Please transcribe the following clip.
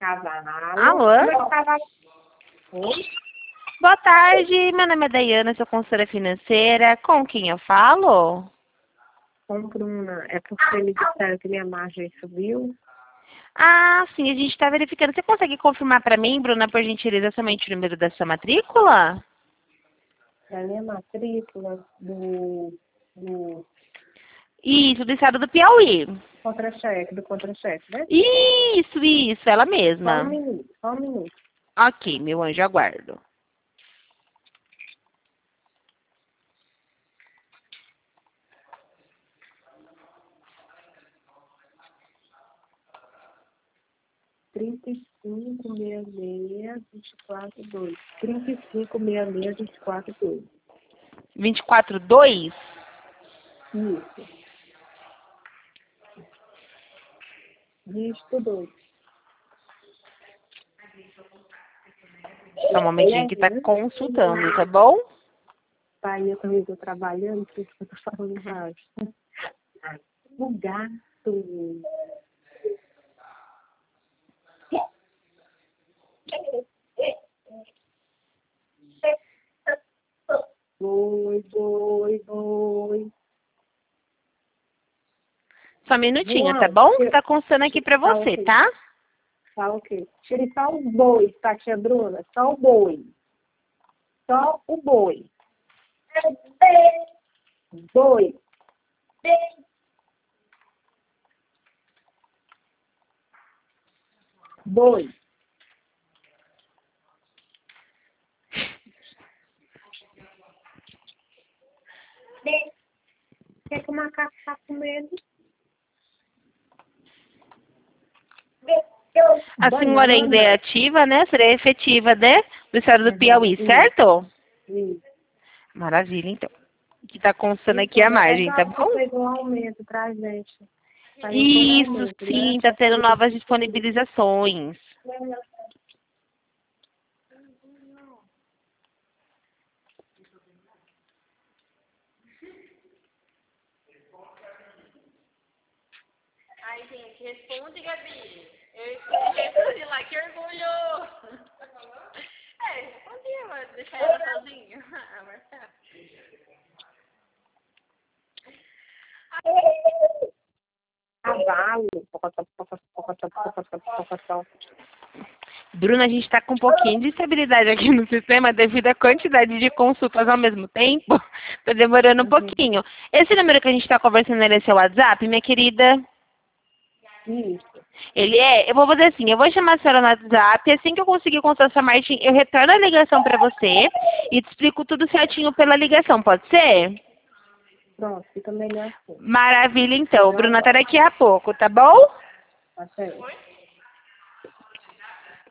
Alô? Oi? Boa tarde, meu nome é Daiana, sou consultora financeira. Com quem eu falo? Com Bruna. É porque me disseram que minha margem subiu. Ah, sim, a gente está verificando. Você consegue confirmar para mim, Bruna, por gentileza, somente o número da sua matrícula? Da minha matrícula do Isso, do estado do Piauí. contra-cheque, né? Isso, ela Só um mesma. minuto, só um minuto. Ok, meu anjo, aguardo. Trinta e cinco 3566 24 2. 24/2? Isso. Dígito 2. Só um momentinho que tá consultando, tá bom? Aí eu também estou trabalhando, por isso que eu tô falando baixo. O gato. Oi. Só um minutinho, tá João, bom? Que tá constando aqui pra tá você, ok. tá? Tá ok. Tire só os bois, tá, tia Bruna? Só o boi. Só o boi. Boi. Boi. Quer que o macaco tá com medo? A senhora ainda é ativa, né? Seria efetiva, né? Do estado do Piauí, certo? Isso. Maravilha, então. Que tá constando aqui a margem, tá bom? Fez um aumento pra gente. Isso, sim, tá tendo novas disponibilizações. Ai, gente, responde, Gabi. Eu respondi lá, que orgulho. É, respondi, mas deixar ela sozinha. Ah, Marcelo. Cavalo. Bruna, a gente tá com um pouquinho de estabilidade aqui no sistema devido à quantidade de consultas ao mesmo tempo. Tá demorando um pouquinho. Esse número que a gente tá conversando, ele é seu WhatsApp, minha querida? Isso. Ele é? Eu vou fazer assim, eu vou chamar a senhora no WhatsApp, assim que eu conseguir consultar sua margem, eu retorno a ligação pra você e te explico tudo certinho pela ligação, pode ser? Pronto, fica melhor assim. Maravilha, então. Bruna tá daqui a pouco, tá bom? Tá certo.